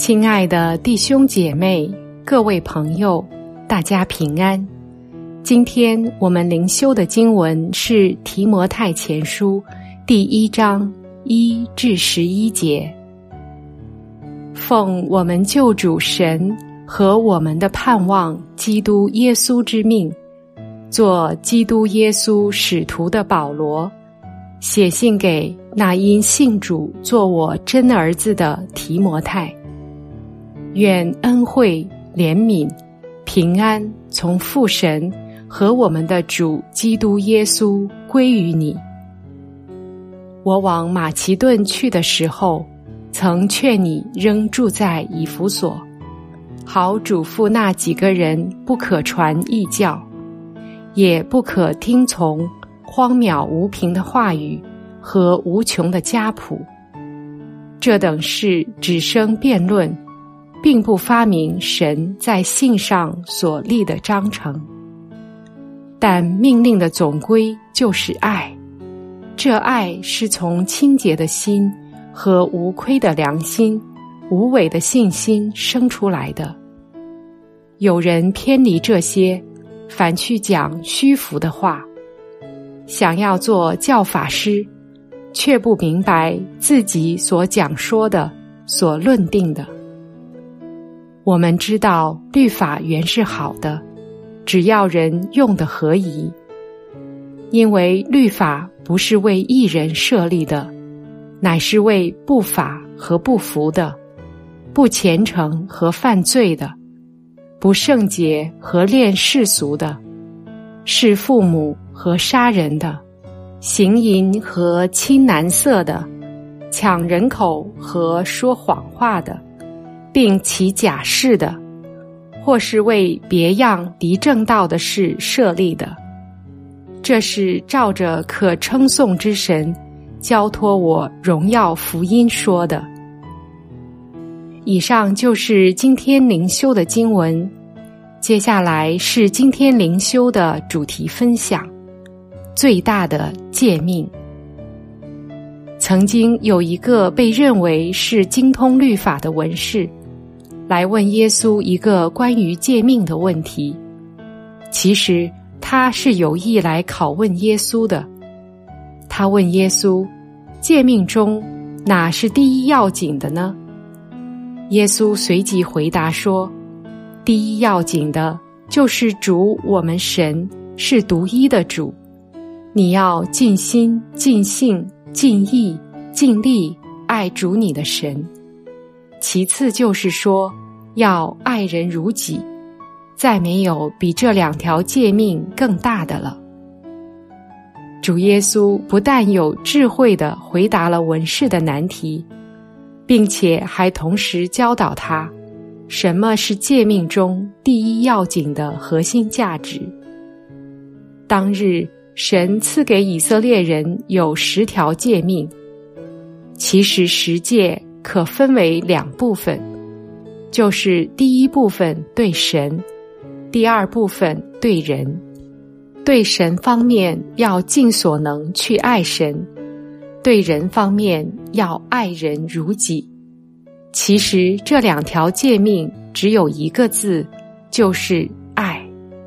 亲爱的弟兄姐妹，各位朋友，大家平安。今天我们灵修的经文是提摩太前书第1章1至11节。奉我们救主神和我们的盼望基督耶稣之命，做基督耶稣使徒的保罗，写信给那因信主做我真儿子的提摩太。愿恩惠、怜悯、平安从父神和我们的主基督耶稣归于你。我往马其顿去的时候，曾劝你仍住在以弗所，好嘱咐那几个人不可传异教，也不可听从荒渺无凭的话语和无穷的家谱。这等事只生辩论，并不发明神在信上所立的章程。但命令的总归就是爱，这爱是从清洁的心和无亏的良心、无伪的信心生出来的。有人偏离这些，反去讲虚浮的话，想要做教法师，却不明白自己所讲说的、所论定的。我们知道律法原是好的，只要人用得合宜。因为律法不是为义人设立的，乃是为不法和不服的，不虔诚和犯罪的，不圣洁和恋世俗的，弑父母和杀人的，行淫和亲男色的，抢人口和说谎话的，并起假誓的，或是为别样敌正道的事设立的。这是照着可称颂之神交托我荣耀福音说的。以上就是今天灵修的经文，接下来是今天灵修的主题分享：最大的诫命。曾经有一个被认为是精通律法的文士，来问耶稣一个关于诫命的问题。其实他是有意来拷问耶稣的。他问耶稣，诫命中哪是第一要紧的呢？耶稣随即回答说，第一要紧的就是主我们神是独一的主，你要尽心、尽性、尽意、尽力爱主你的神。其次就是说，要爱人如己，再没有比这2条诫命更大的了。主耶稣不但有智慧地回答了文士的难题，并且还同时教导他什么是诫命中第一要紧的核心价值。当日神赐给以色列人有10条诫命，其实10诫可分为2部分，就是第一部分对神，第二部分对人。对神方面要尽所能去爱神，对人方面要爱人如己。其实这2条诫命只有一个字，就是爱。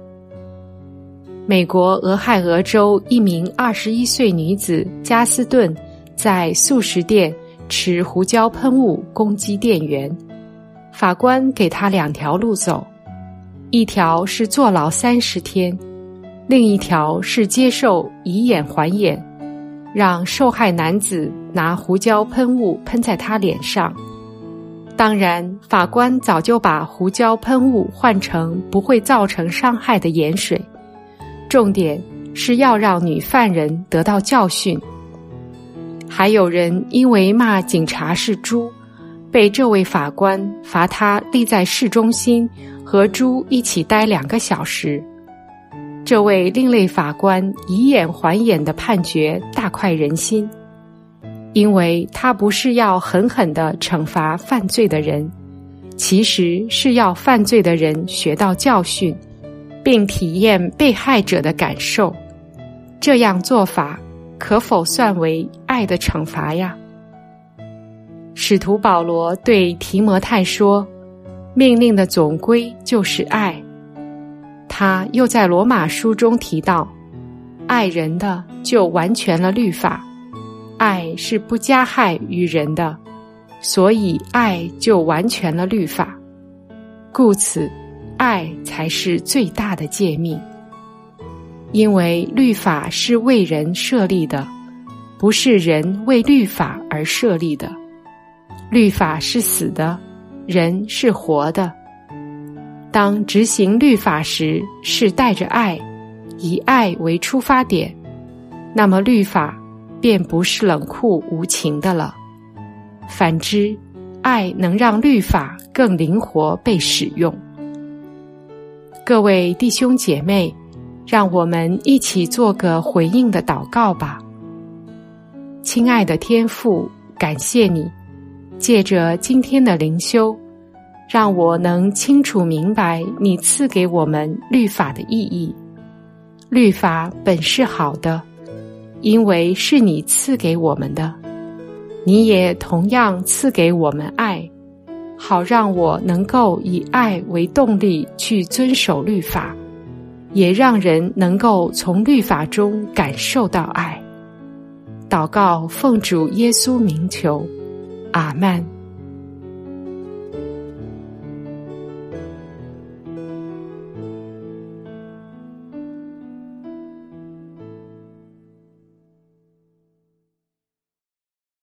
美国俄亥俄州一名21岁女子加斯顿在素食店持胡椒喷雾攻击店员，法官给她2条路走，一条是坐牢30天，另一条是接受以眼还眼，让受害男子拿胡椒喷雾喷在他脸上。当然，法官早就把胡椒喷雾换成不会造成伤害的盐水，重点是要让女犯人得到教训。还有人因为骂警察是猪，被这位法官罚他立在市中心和猪一起待2个小时。这位另类法官以眼还眼的判决大快人心，因为他不是要狠狠地惩罚犯罪的人，其实是要犯罪的人学到教训，并体验被害者的感受。这样做法可否算为爱的惩罚呀？ 使徒保罗对提摩太说，命令的总归就是爱。他又在罗马书中提到，爱人的就完全了律法，爱是不加害于人的，所以爱就完全了律法。故此，爱才是最大的诫命。因为律法是为人设立的，不是人为律法而设立的。律法是死的，人是活的。当执行律法时，是带着爱，以爱为出发点，那么律法便不是冷酷无情的了。反之，爱能让律法更灵活被使用。各位弟兄姐妹，让我们一起做个回应的祷告吧。亲爱的天父，感谢你，借着今天的灵修，让我能清楚明白你赐给我们律法的意义。律法本是好的，因为是你赐给我们的。你也同样赐给我们爱，好让我能够以爱为动力去遵守律法，也让人能够从律法中感受到爱。祷告奉主耶稣名求，阿们。